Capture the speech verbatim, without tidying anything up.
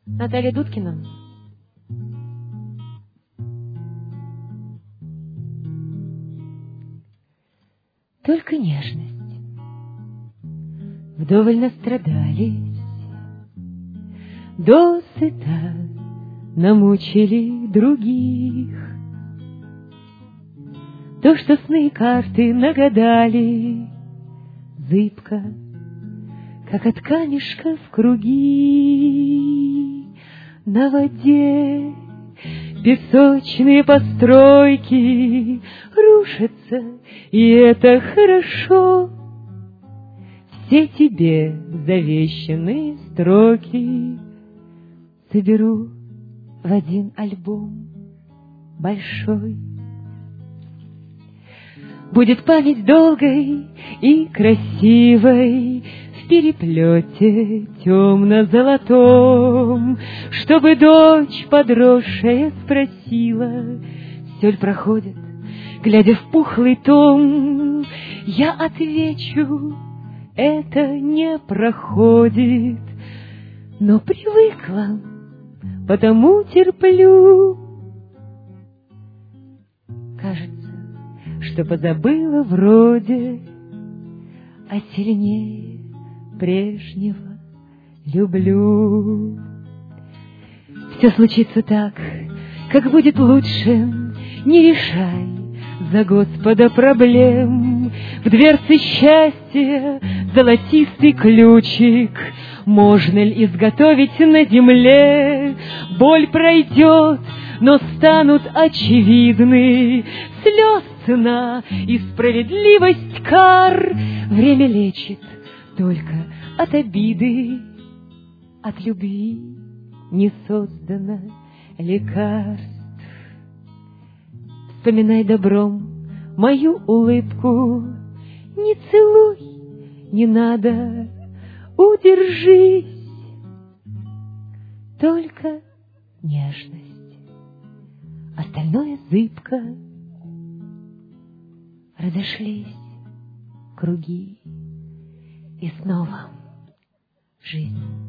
Наталья Дудкина. Только нежность. Вдоволь настрадались, досыта намучили других. То, что сны и карты нагадали, зыбко, как от камешка в круги. На воде песочные постройки рушатся, и это хорошо. Все тебе завещанные строки соберу в один альбом большой. Будет память долгой и красивой в переплете темно-золотом, чтобы дочь подросшая спросила, все ли проходит, глядя в пухлый том. Я отвечу, это не проходит, но привыкла, потому терплю. Кажется, что позабыла вроде, а сильнее прежнего люблю. Все случится так, как будет лучше, не решай за Господа проблем. В дверце счастья золотистый ключик можно ли изготовить на земле? Боль пройдет, но станут очевидны слез цена и справедливость кар. Время лечит только от обиды, от любви не создано лекарств. Вспоминай добром мою улыбку, не целуй, не надо, удержись, только нежность, остальное зыбко. Разошлись круги, и снова жизнь.